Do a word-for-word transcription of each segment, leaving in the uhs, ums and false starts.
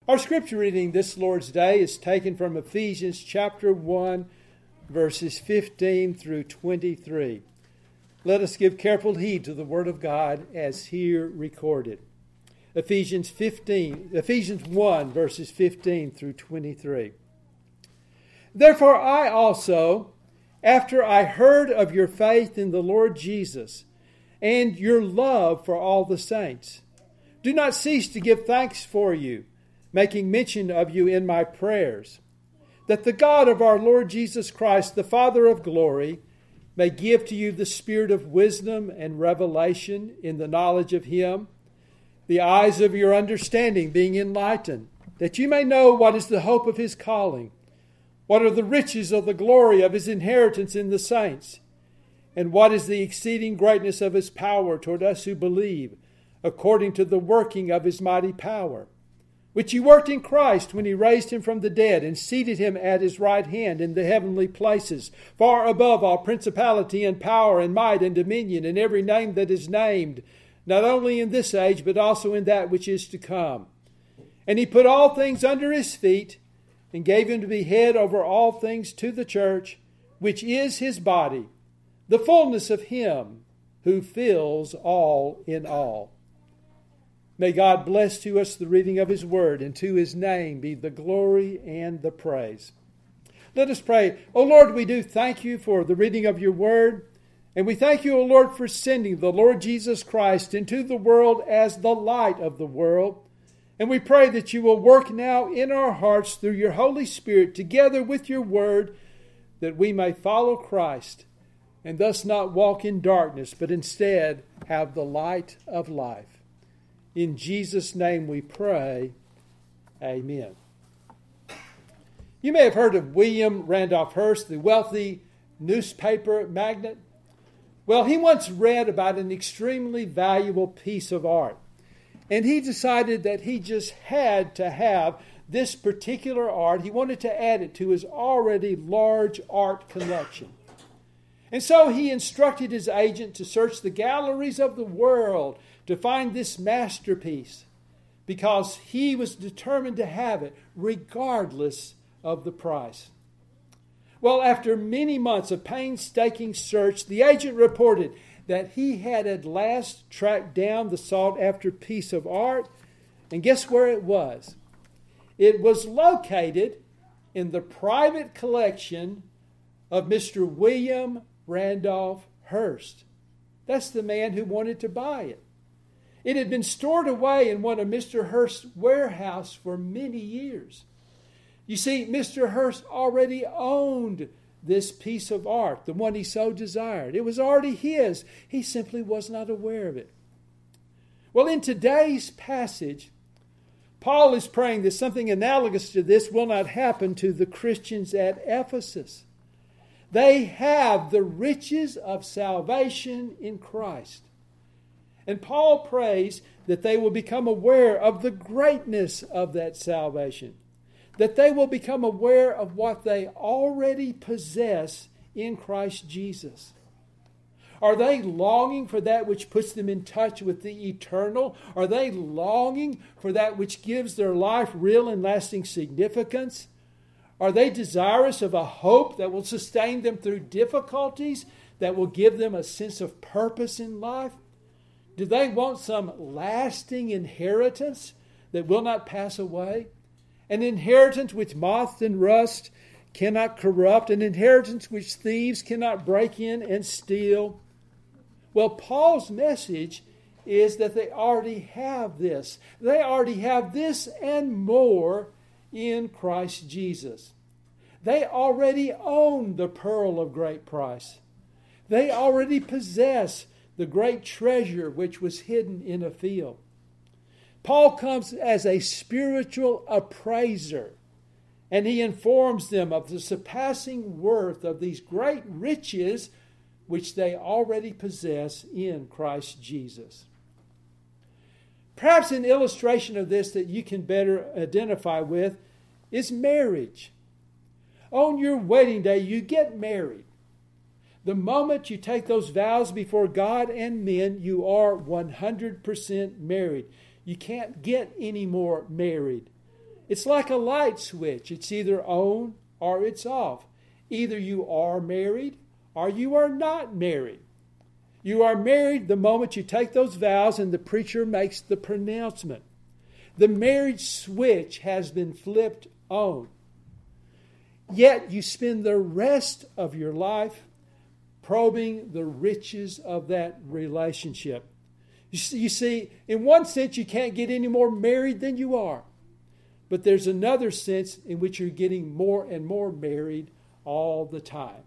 Our scripture reading this Lord's Day is taken from Ephesians chapter one, verses fifteen through twenty-three. Let us give careful heed to the Word of God as here recorded. Ephesians fifteen, Ephesians one, verses fifteen through twenty-three. Therefore I also, after I heard of your faith in the Lord Jesus and your love for all the saints, do not cease to give thanks for you, making mention of you in my prayers, that the God of our Lord Jesus Christ, the Father of glory, may give to you the spirit of wisdom and revelation in the knowledge of Him, the eyes of your understanding being enlightened, that you may know what is the hope of His calling, what are the riches of the glory of His inheritance in the saints, and what is the exceeding greatness of His power toward us who believe, according to the working of His mighty power, which He worked in Christ when He raised Him from the dead and seated Him at His right hand in the heavenly places, far above all principality and power and might and dominion and every name that is named, not only in this age but also in that which is to come. And He put all things under His feet and gave Him to be head over all things to the church, which is His body, the fullness of Him who fills all in all. May God bless to us the reading of His Word, and to His name be the glory and the praise. Let us pray. O Lord, we do thank You for the reading of Your Word, and we thank You, O Lord, for sending the Lord Jesus Christ into the world as the light of the world. And we pray that You will work now in our hearts through Your Holy Spirit, together with Your Word, that we may follow Christ, and thus not walk in darkness, but instead have the light of life. In Jesus' name we pray, amen. You may have heard of William Randolph Hearst, the wealthy newspaper magnate. Well, he once read about an extremely valuable piece of art, and he decided that he just had to have this particular art. He wanted to add it to his already large art collection. And so he instructed his agent to search the galleries of the world to find this masterpiece, because he was determined to have it regardless of the price. Well, after many months of painstaking search, the agent reported that he had at last tracked down the sought-after piece of art. And guess where it was? It was located in the private collection of Mister William Randolph Hearst. That's the man who wanted to buy it. It had been stored away in one of Mister Hearst's warehouse for many years. You see, Mister Hearst already owned this piece of art, the one he so desired. It was already his. He simply was not aware of it. Well, in today's passage, Paul is praying that something analogous to this will not happen to the Christians at Ephesus. They have the riches of salvation in Christ. And Paul prays that they will become aware of the greatness of that salvation, that they will become aware of what they already possess in Christ Jesus. Are they longing for that which puts them in touch with the eternal? Are they longing for that which gives their life real and lasting significance? Are they desirous of a hope that will sustain them through difficulties, that will give them a sense of purpose in life? Do they want some lasting inheritance that will not pass away? An inheritance which moth and rust cannot corrupt, an inheritance which thieves cannot break in and steal? Well, Paul's message is that they already have this. They already have this and more in Christ Jesus. They already own the pearl of great price. They already possess the great treasure which was hidden in a field. Paul comes as a spiritual appraiser, and he informs them of the surpassing worth of these great riches which they already possess in Christ Jesus. Perhaps an illustration of this that you can better identify with is marriage. On your wedding day, you get married. The moment you take those vows before God and men, you are one hundred percent married. You can't get any more married. It's like a light switch. It's either on or it's off. Either you are married or you are not married. You are married the moment you take those vows and the preacher makes the pronouncement. The marriage switch has been flipped on. Yet you spend the rest of your life probing the riches of that relationship. You see, in one sense, you can't get any more married than you are. But there's another sense in which you're getting more and more married all the time.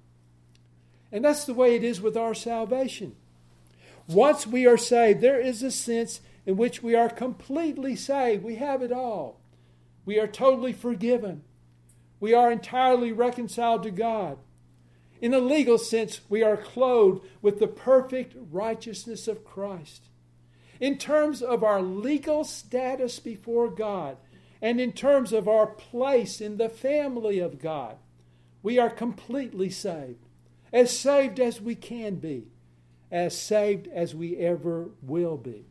And that's the way it is with our salvation. Once we are saved, there is a sense in which we are completely saved. We have it all. We are totally forgiven. We are entirely reconciled to God. In a legal sense, we are clothed with the perfect righteousness of Christ. In terms of our legal status before God, and in terms of our place in the family of God, we are completely saved. As saved as we can be. As saved as we ever will be.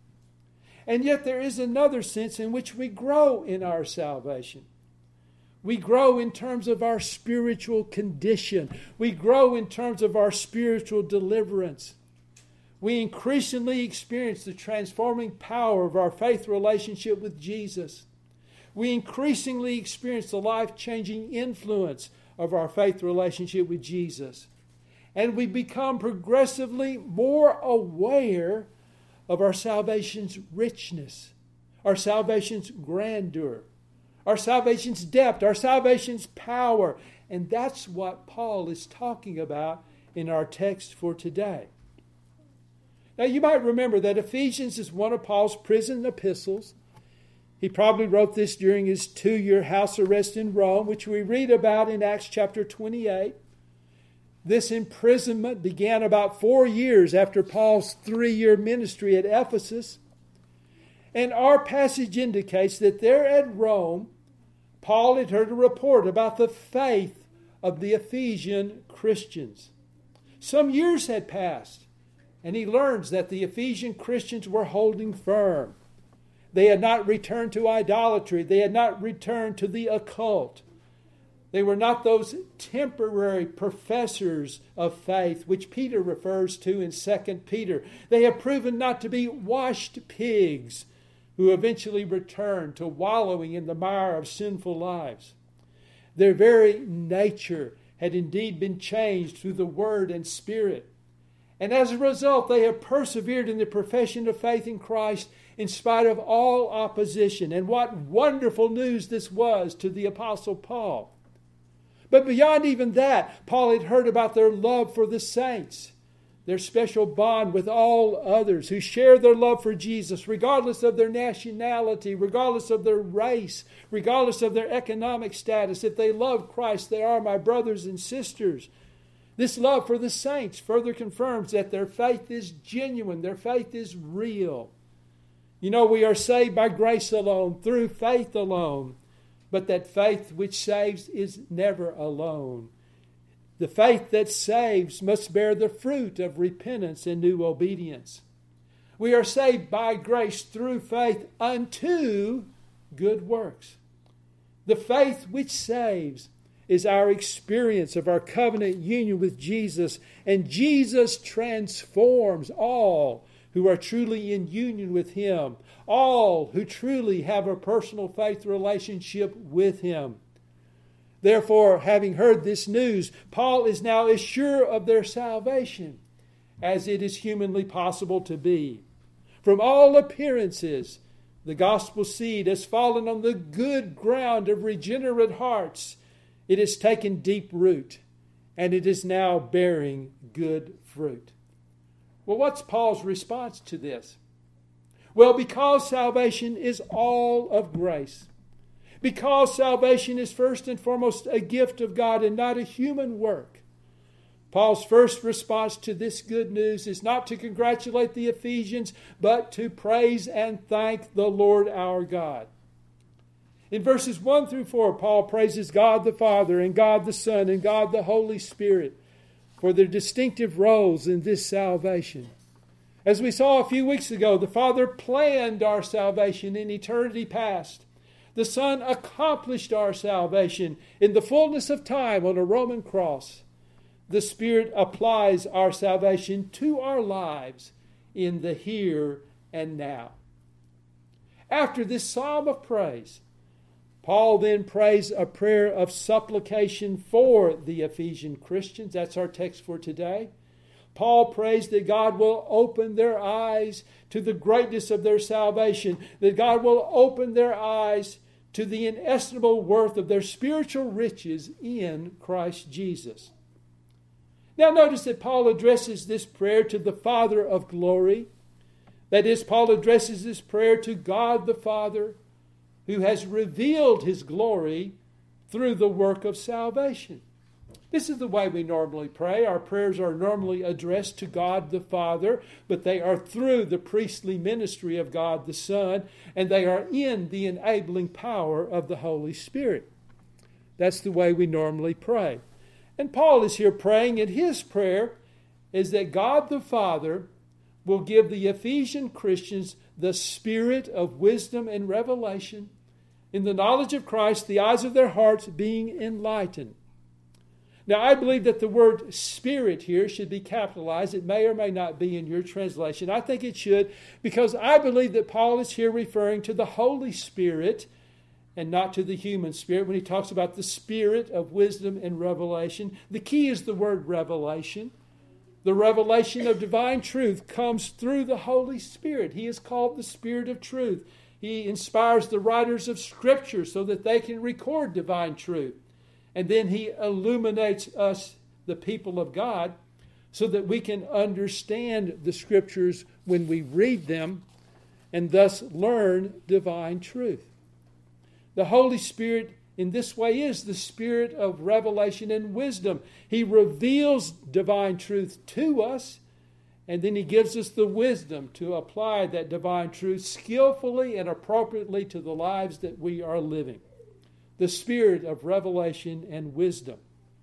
And yet there is another sense in which we grow in our salvation. We grow in terms of our spiritual condition. We grow in terms of our spiritual deliverance. We increasingly experience the transforming power of our faith relationship with Jesus. We increasingly experience the life-changing influence of our faith relationship with Jesus. And we become progressively more aware of our salvation's richness, our salvation's grandeur, our salvation's depth, our salvation's power. And that's what Paul is talking about in our text for today. Now you might remember that Ephesians is one of Paul's prison epistles. He probably wrote this during his two-year house arrest in Rome, which we read about in Acts chapter twenty-eight. This imprisonment began about four years after Paul's three-year ministry at Ephesus. And our passage indicates that there at Rome, Paul had heard a report about the faith of the Ephesian Christians. Some years had passed, and he learns that the Ephesian Christians were holding firm. They had not returned to idolatry. They had not returned to the occult. They were not those temporary professors of faith, which Peter refers to in Second Peter. They have proven not to be washed pigs who eventually return to wallowing in the mire of sinful lives. Their very nature had indeed been changed through the Word and Spirit. And as a result, they have persevered in the profession of faith in Christ in spite of all opposition. And what wonderful news this was to the Apostle Paul. But beyond even that, Paul had heard about their love for the saints, their special bond with all others who share their love for Jesus, regardless of their nationality, regardless of their race, regardless of their economic status. If they love Christ, they are my brothers and sisters. This love for the saints further confirms that their faith is genuine, their faith is real. You know, we are saved by grace alone, through faith alone. But that faith which saves is never alone. The faith that saves must bear the fruit of repentance and new obedience. We are saved by grace through faith unto good works. The faith which saves is our experience of our covenant union with Jesus, and Jesus transforms all who are truly in union with Him, all who truly have a personal faith relationship with Him. Therefore, having heard this news, Paul is now as sure of their salvation as it is humanly possible to be. From all appearances, the gospel seed has fallen on the good ground of regenerate hearts. It has taken deep root, and it is now bearing good fruit. Well, what's Paul's response to this? Well, because salvation is all of grace, because salvation is first and foremost a gift of God and not a human work, Paul's first response to this good news is not to congratulate the Ephesians, but to praise and thank the Lord our God. In verses one through four, Paul praises God the Father and God the Son and God the Holy Spirit for their distinctive roles in this salvation. As we saw a few weeks ago, the Father planned our salvation in eternity past. The Son accomplished our salvation in the fullness of time on a Roman cross. The Spirit applies our salvation to our lives in the here and now. After this psalm of praise, Paul then prays a prayer of supplication for the Ephesian Christians. That's our text for today. Paul prays that God will open their eyes to the greatness of their salvation, that God will open their eyes to the inestimable worth of their spiritual riches in Christ Jesus. Now notice that Paul addresses this prayer to the Father of glory. That is, Paul addresses this prayer to God the Father, who has revealed His glory through the work of salvation. This is the way we normally pray. Our prayers are normally addressed to God the Father, but they are through the priestly ministry of God the Son, and they are in the enabling power of the Holy Spirit. That's the way we normally pray. And Paul is here praying, and his prayer is that God the Father will give the Ephesian Christians the spirit of wisdom and revelation in the knowledge of Christ, the eyes of their hearts being enlightened. Now, I believe that the word spirit here should be capitalized. It may or may not be in your translation. I think it should, because I believe that Paul is here referring to the Holy Spirit and not to the human spirit when he talks about the spirit of wisdom and revelation. The key is the word revelation. The revelation of divine truth comes through the Holy Spirit. He is called the Spirit of truth. He inspires the writers of Scripture so that they can record divine truth. And then He illuminates us, the people of God, so that we can understand the Scriptures when we read them and thus learn divine truth. The Holy Spirit in this way is the spirit of revelation and wisdom. He reveals divine truth to us, and then He gives us the wisdom to apply that divine truth skillfully and appropriately to the lives that we are living. The spirit of revelation and wisdom.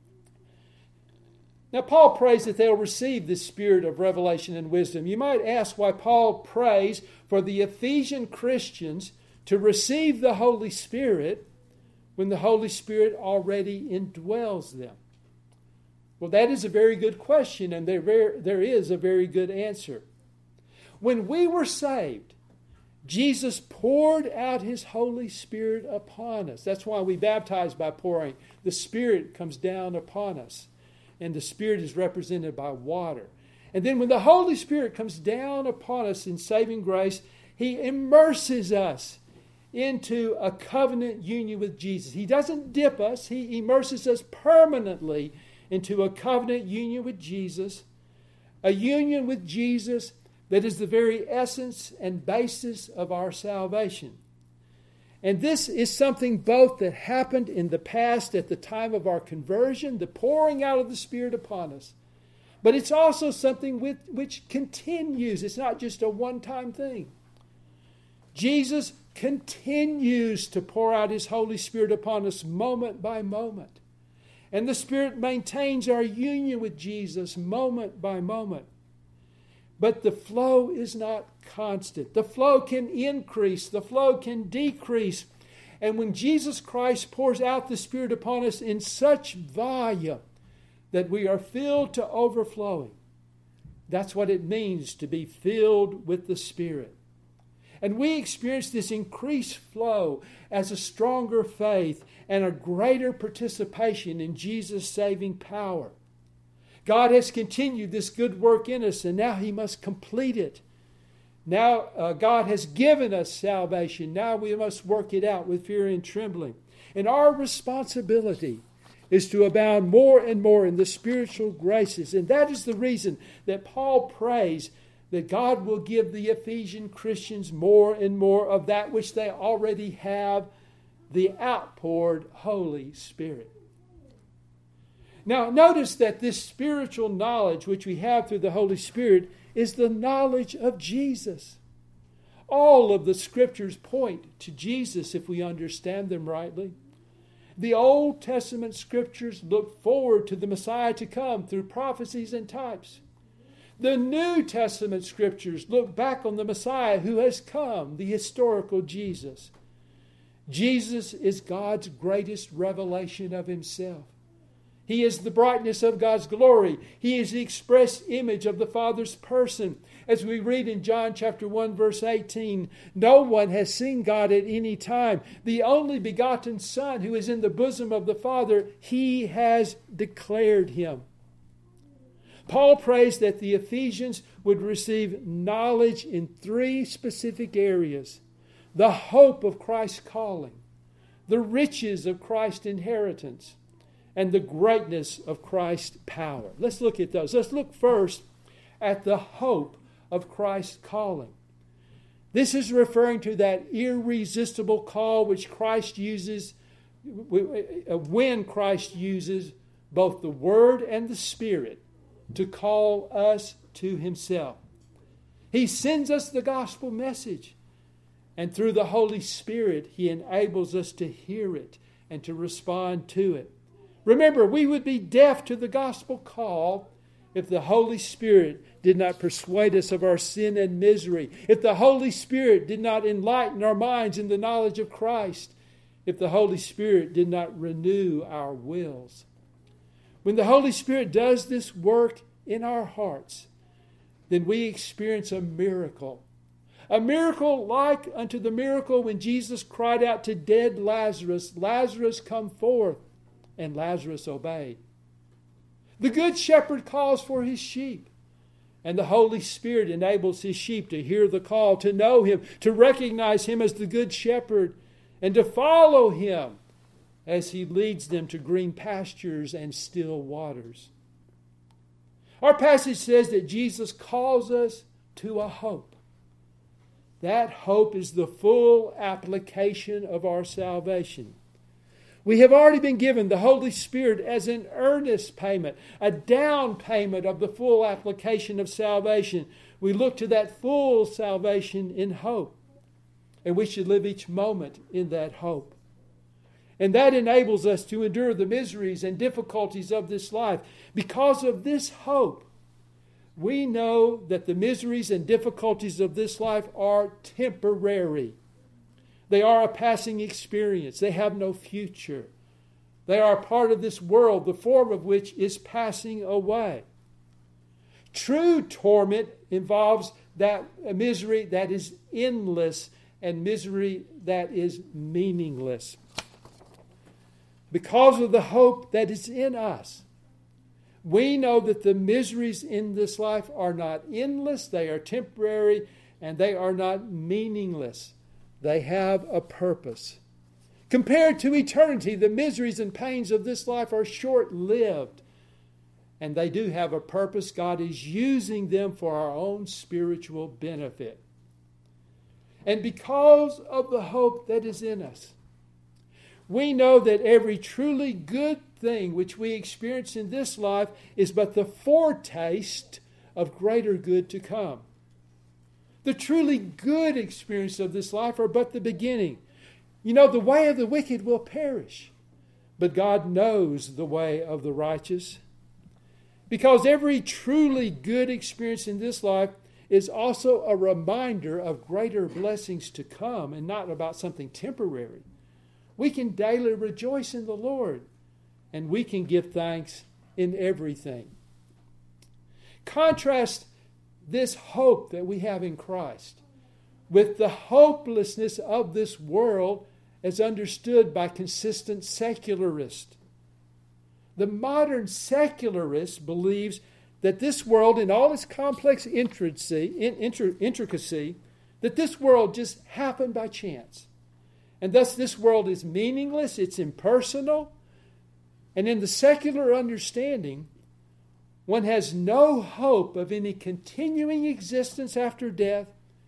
Now, Paul prays that they'll receive this spirit of revelation and wisdom. You might ask why Paul prays for the Ephesian Christians to receive the Holy Spirit when the Holy Spirit already indwells them. Well, that is a very good question, and there, there is a very good answer. When we were saved, Jesus poured out His Holy Spirit upon us. That's why we baptize by pouring. The Spirit comes down upon us, and the Spirit is represented by water. And then when the Holy Spirit comes down upon us in saving grace, He immerses us into a covenant union with Jesus. He doesn't dip us. He immerses us permanently into a covenant union with Jesus, a union with Jesus that is the very essence and basis of our salvation. And this is something both that happened in the past at the time of our conversion, the pouring out of the Spirit upon us, but it's also something with, which continues. It's not just a one-time thing. Jesus continues to pour out His Holy Spirit upon us moment by moment. And the Spirit maintains our union with Jesus moment by moment. But the flow is not constant. The flow can increase. The flow can decrease. And when Jesus Christ pours out the Spirit upon us in such volume that we are filled to overflowing, that's what it means to be filled with the Spirit. And we experience this increased flow as a stronger faith and a greater participation in Jesus' saving power. God has continued this good work in us, and now He must complete it. Now uh, God has given us salvation. Now we must work it out with fear and trembling. And our responsibility is to abound more and more in the spiritual graces. And that is the reason that Paul prays that God will give the Ephesian Christians more and more of that which they already have, the outpoured Holy Spirit. Now, notice that this spiritual knowledge which we have through the Holy Spirit is the knowledge of Jesus. All of the Scriptures point to Jesus if we understand them rightly. The Old Testament Scriptures look forward to the Messiah to come through prophecies and types. The New Testament Scriptures look back on the Messiah who has come, the historical Jesus. Jesus is God's greatest revelation of himself. He is the brightness of God's glory. He is the express image of the Father's person. As we read in John chapter one, verse eighteen, no one has seen God at any time. The only begotten Son who is in the bosom of the Father, he has declared him. Paul prays that the Ephesians would receive knowledge in three specific areas: the hope of Christ's calling, the riches of Christ's inheritance, and the greatness of Christ's power. Let's look at those. Let's look first at the hope of Christ's calling. This is referring to that irresistible call which Christ uses when Christ uses both the Word and the Spirit to call us to himself. He sends us the gospel message, and through the Holy Spirit, he enables us to hear it and to respond to it. Remember, we would be deaf to the gospel call if the Holy Spirit did not persuade us of our sin and misery, if the Holy Spirit did not enlighten our minds in the knowledge of Christ, if the Holy Spirit did not renew our wills. When the Holy Spirit does this work in our hearts, then we experience a miracle. A miracle like unto the miracle when Jesus cried out to dead Lazarus, "Lazarus, come forth," and Lazarus obeyed. The Good Shepherd calls for his sheep, and the Holy Spirit enables his sheep to hear the call, to know him, to recognize him as the Good Shepherd, and to follow him as he leads them to green pastures and still waters. Our passage says that Jesus calls us to a hope. That hope is the full application of our salvation. We have already been given the Holy Spirit as an earnest payment, a down payment of the full application of salvation. We look to that full salvation in hope, and we should live each moment in that hope. And that enables us to endure the miseries and difficulties of this life. Because of this hope, we know that the miseries and difficulties of this life are temporary. They are a passing experience. They have no future. They are a part of this world, the form of which is passing away. True torment involves that misery that is endless and misery that is meaningless. Because of the hope that is in us, we know that the miseries in this life are not endless, they are temporary, and they are not meaningless. They have a purpose. Compared to eternity, the miseries and pains of this life are short-lived, and they do have a purpose. God is using them for our own spiritual benefit. And because of the hope that is in us, we know that every truly good thing which we experience in this life is but the foretaste of greater good to come. The truly good experience of this life are but the beginning. You know, the way of the wicked will perish, but God knows the way of the righteous. Because every truly good experience in this life is also a reminder of greater blessings to come and not about something temporary. We can daily rejoice in the Lord, and we can give thanks in everything. Contrast this hope that we have in Christ with the hopelessness of this world as understood by consistent secularists. The modern secularist believes that this world, in all its complex intricacy, intricacy, that this world just happened by chance. And thus this world is meaningless, it's impersonal. And in the secular understanding, one has no hope of any continuing existence after death,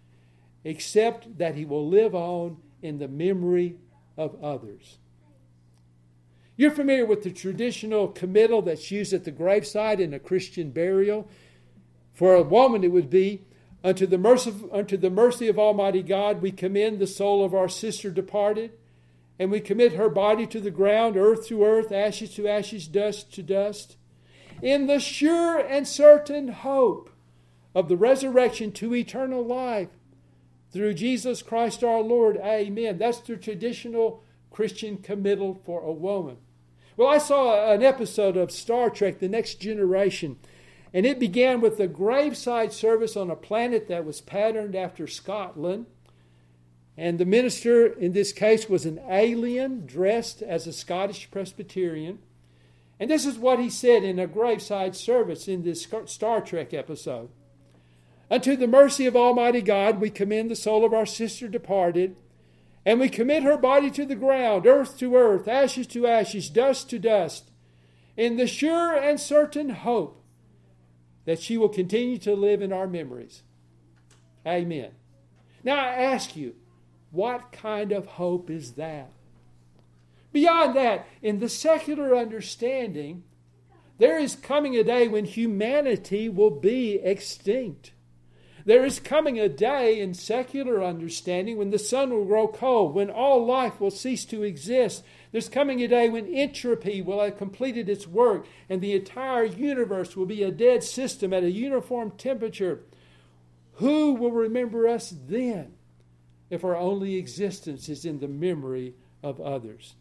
except that he will live on in the memory of others. You're familiar with the traditional committal that's used at the graveside in a Christian burial. For a woman, it would be, Unto the mercy, unto the mercy of Almighty God, we commend the soul of our sister departed, and we commit her body to the ground, earth to earth, ashes to ashes, dust to dust, in the sure and certain hope of the resurrection to eternal life through Jesus Christ our Lord. Amen. That's the traditional Christian committal for a woman. Well, I saw an episode of Star Trek, The Next Generation, and it began with a graveside service on a planet that was patterned after Scotland. And the minister in this case was an alien dressed as a Scottish Presbyterian. And this is what he said in a graveside service in this Star Trek episode. Unto the mercy of Almighty God, we commend the soul of our sister departed, and we commit her body to the ground, earth to earth, ashes to ashes, dust to dust, in the sure and certain hope that she will continue to live in our memories. Amen. Now I ask you, what kind of hope is that? Beyond that, in the secular understanding, there is coming a day when humanity will be extinct. There is coming a day in secular understanding when the sun will grow cold, when all life will cease to exist. There's coming a day when entropy will have completed its work and the entire universe will be a dead system at a uniform temperature. Who will remember us then if our only existence is in the memory of others?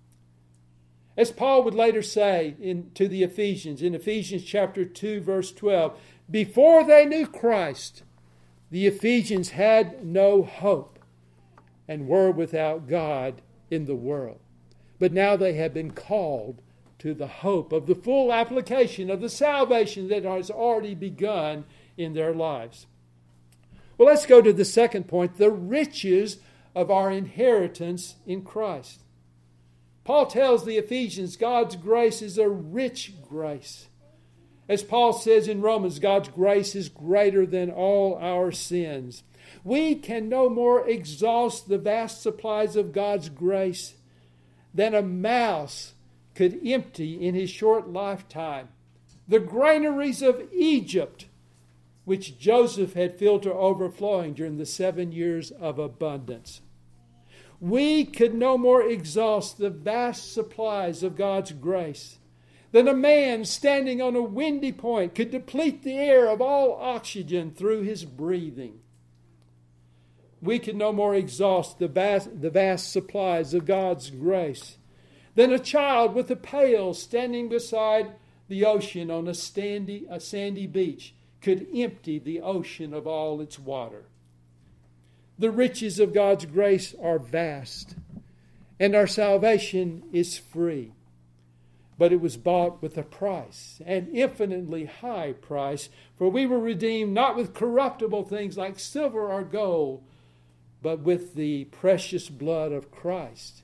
As Paul would later say in, to the Ephesians, in Ephesians chapter two, verse twelve, before they knew Christ, the Ephesians had no hope and were without God in the world. But now they have been called to the hope of the full application of the salvation that has already begun in their lives. Well, let's go to the second point, the riches of our inheritance in Christ. Paul tells the Ephesians God's grace is a rich grace. As Paul says in Romans, God's grace is greater than all our sins. We can no more exhaust the vast supplies of God's grace than a mouse could empty in his short lifetime. The granaries of Egypt, which Joseph had filled to overflowing during the seven years of abundance. We could no more exhaust the vast supplies of God's grace than a man standing on a windy point could deplete the air of all oxygen through his breathing. We could no more exhaust the vast, the vast supplies of God's grace than a child with a pail standing beside the ocean on a, standy, a sandy beach could empty the ocean of all its water. The riches of God's grace are vast, and our salvation is free. But it was bought with a price, an infinitely high price, for we were redeemed not with corruptible things like silver or gold, but with the precious blood of Christ,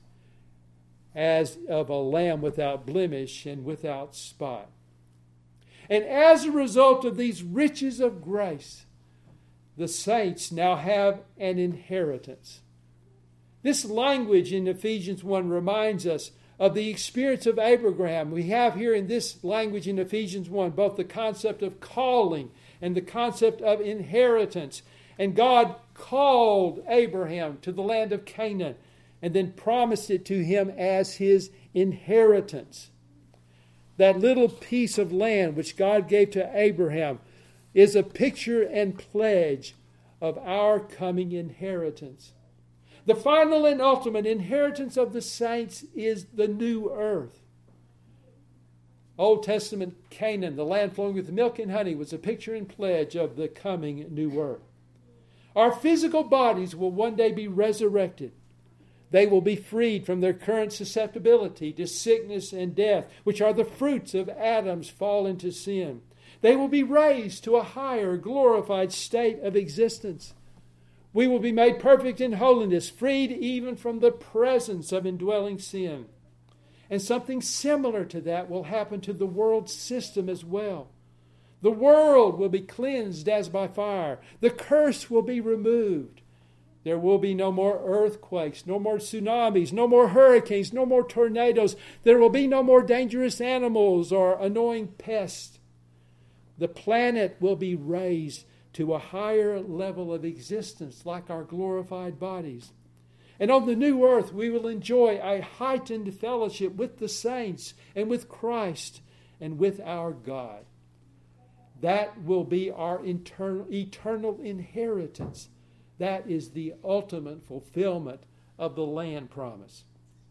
as of a lamb without blemish and without spot. And as a result of these riches of grace, the saints now have an inheritance. This language in Ephesians one reminds us of the experience of Abraham. We have here in this language in Ephesians one both the concept of calling and the concept of inheritance. And God called Abraham to the land of Canaan and then promised it to him as his inheritance. That little piece of land which God gave to Abraham is a picture and pledge of our coming inheritance. The final and ultimate inheritance of the saints is the new earth. Old Testament Canaan, the land flowing with milk and honey, was a picture and pledge of the coming new earth. Our physical bodies will one day be resurrected. They will be freed from their current susceptibility to sickness and death, which are the fruits of Adam's fall into sin. They will be raised to a higher, glorified state of existence. We will be made perfect in holiness, freed even from the presence of indwelling sin. And something similar to that will happen to the world system as well. The world will be cleansed as by fire. The curse will be removed. There will be no more earthquakes, no more tsunamis, no more hurricanes, no more tornadoes. There will be no more dangerous animals or annoying pests. The planet will be raised to a higher level of existence like our glorified bodies. And on the new earth, we will enjoy a heightened fellowship with the saints and with Christ and with our God. That will be our eternal, eternal inheritance. that is the ultimate fulfillment of the land promise.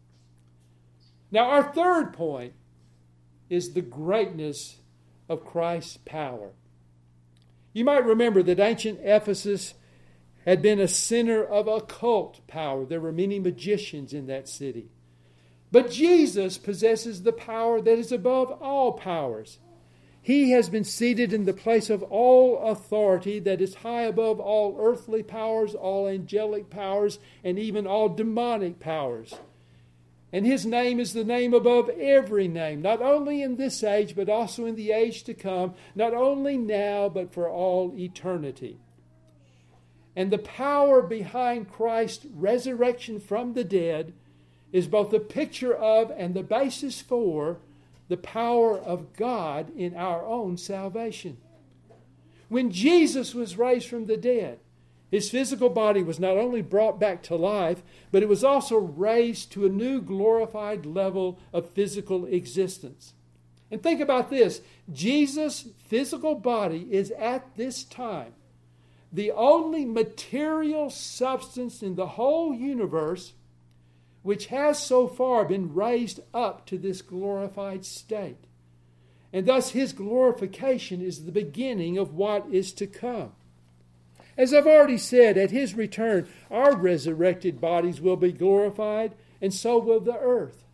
Now, our third point is the greatness of Christ's power. You might remember that ancient Ephesus had been a center of occult power. There were many magicians in that city. But Jesus possesses the power that is above all powers. He has been seated in the place of all authority that is high above all earthly powers, all angelic powers, and even all demonic powers. And His name is the name above every name, not only in this age, but also in the age to come, not only now, but for all eternity. And the power behind Christ's resurrection from the dead is both a picture of and the basis for the power of God in our own salvation. When Jesus was raised from the dead, His physical body was not only brought back to life, but it was also raised to a new glorified level of physical existence. And think about this. Jesus' physical body is at this time the only material substance in the whole universe which has so far been raised up to this glorified state. And thus His glorification is the beginning of what is to come. As I've already said, at His return, our resurrected bodies will be glorified, and so will the earth.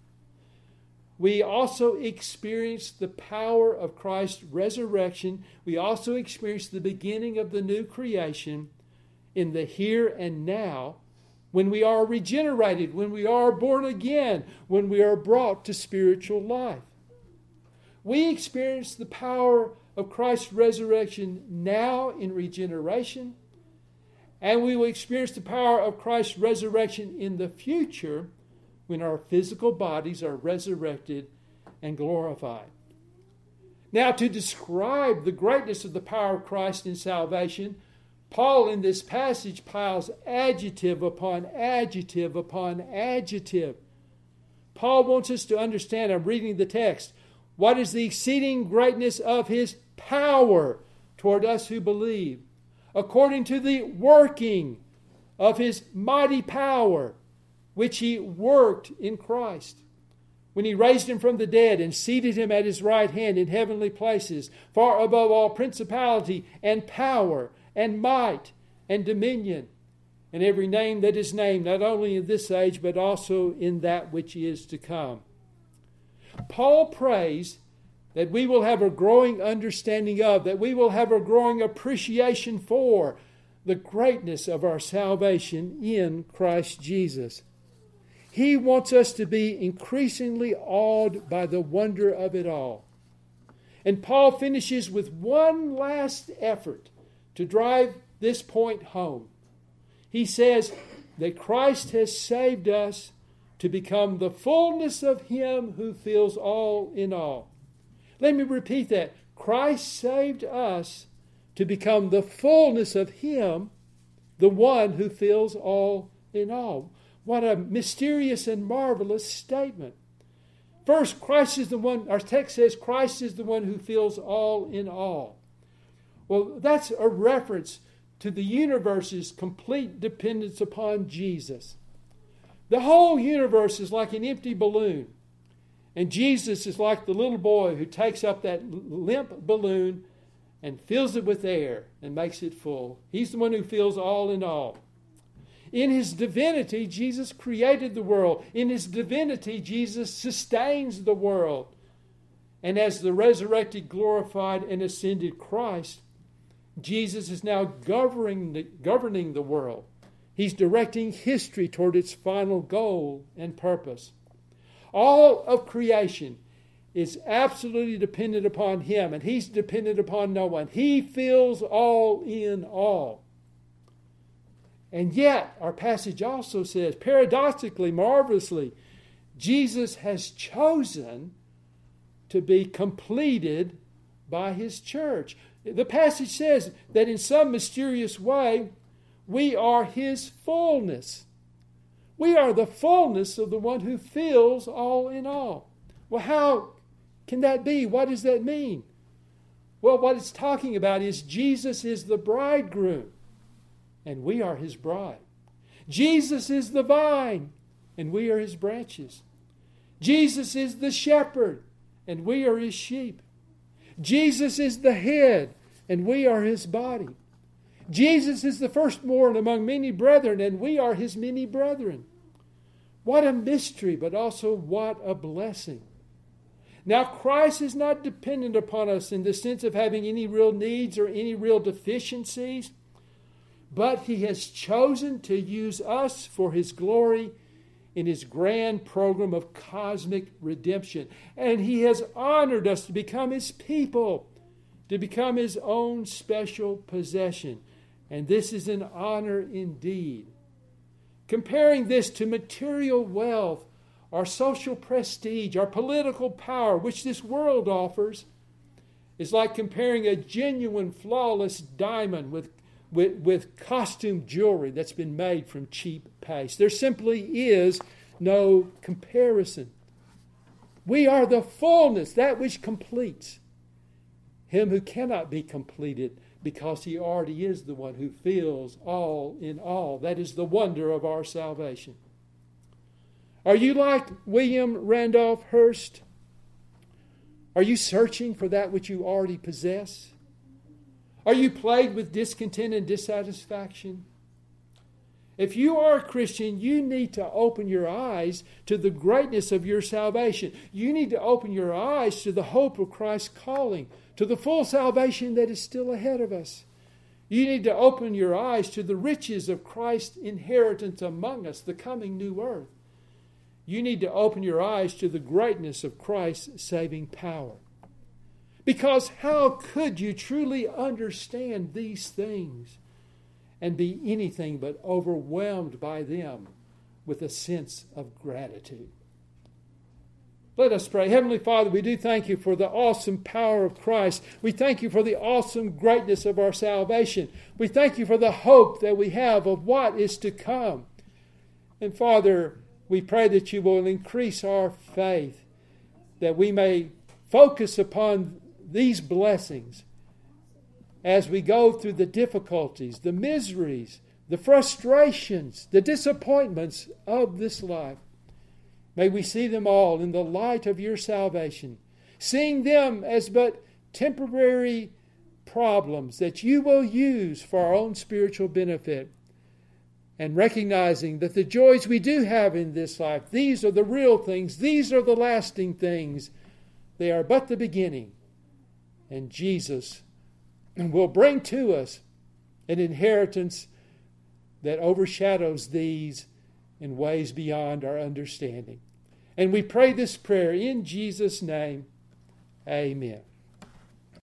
We also experience the power of Christ's resurrection. We also experience the beginning of the new creation in the here and now, when we are regenerated, when we are born again, when we are brought to spiritual life. We experience the power of Christ's resurrection now in regeneration, and we will experience the power of Christ's resurrection in the future when our physical bodies are resurrected and glorified. Now, to describe the greatness of the power of Christ in salvation, Paul in this passage piles adjective upon adjective upon adjective. Paul wants us to understand, I'm reading the text, what is the exceeding greatness of His power toward us who believe, according to the working of His mighty power, which He worked in Christ, when He raised Him from the dead and seated Him at His right hand in heavenly places, far above all principality and power and might and dominion, and every name that is named, not only in this age, but also in that which is to come. Paul prays that we will have a growing understanding of, that we will have a growing appreciation for the greatness of our salvation in Christ Jesus. He wants us to be increasingly awed by the wonder of it all. And Paul finishes with one last effort to drive this point home. He says that Christ has saved us to become the fullness of Him who fills all in all. Let me repeat that. Christ saved us to become the fullness of Him, the one who fills all in all. What a mysterious and marvelous statement. First, Christ is the one, our text says Christ is the one who fills all in all. Well, that's a reference to the universe's complete dependence upon Jesus. The whole universe is like an empty balloon, and Jesus is like the little boy who takes up that limp balloon and fills it with air and makes it full. He's the one who fills all in all. In His divinity, Jesus created the world. In His divinity, Jesus sustains the world. And as the resurrected, glorified, and ascended Christ, Jesus is now governing the, governing the world. He's directing history toward its final goal and purpose. All of creation is absolutely dependent upon Him, and He's dependent upon no one. He fills all in all. And yet, our passage also says, paradoxically, marvelously, Jesus has chosen to be completed by His church. The passage says that in some mysterious way, we are His fullness. We are the fullness of the one who fills all in all. Well, how can that be? What does that mean? Well, what it's talking about is Jesus is the bridegroom, and we are his bride. Jesus is the vine, and we are his branches. Jesus is the shepherd, and we are his sheep. Jesus is the head, and we are his body. Jesus is the firstborn among many brethren, and we are his many brethren. What a mystery, but also what a blessing. Now, Christ is not dependent upon us in the sense of having any real needs or any real deficiencies, but he has chosen to use us for his glory in his grand program of cosmic redemption. And he has honored us to become his people, to become his own special possession. And this is an honor indeed. Comparing this to material wealth, our social prestige, our political power, which this world offers, is like comparing a genuine, flawless diamond with, with, with costume jewelry that's been made from cheap paste. There simply is no comparison. We are the fullness, that which completes him who cannot be completed, because he already is the one who fills all in all. That is the wonder of our salvation. Are you like William Randolph Hearst? Are you searching for that which you already possess? Are you plagued with discontent and dissatisfaction? If you are a Christian, you need to open your eyes to the greatness of your salvation. You need to open your eyes to the hope of Christ's calling, to the full salvation that is still ahead of us. You need to open your eyes to the riches of Christ's inheritance among us, the coming new earth. You need to open your eyes to the greatness of Christ's saving power. Because how could you truly understand these things and be anything but overwhelmed by them with a sense of gratitude? Let us pray. Heavenly Father, we do thank you for the awesome power of Christ. We thank you for the awesome greatness of our salvation. We thank you for the hope that we have of what is to come. And Father, we pray that you will increase our faith, that we may focus upon these blessings as we go through the difficulties, the miseries, the frustrations, the disappointments of this life. May we see them all in the light of your salvation, seeing them as but temporary problems that you will use for our own spiritual benefit, and recognizing that the joys we do have in this life, these are the real things, these are the lasting things. They are but the beginning. And Jesus will bring to us an inheritance that overshadows these in ways beyond our understanding. And we pray this prayer in Jesus' name. Amen.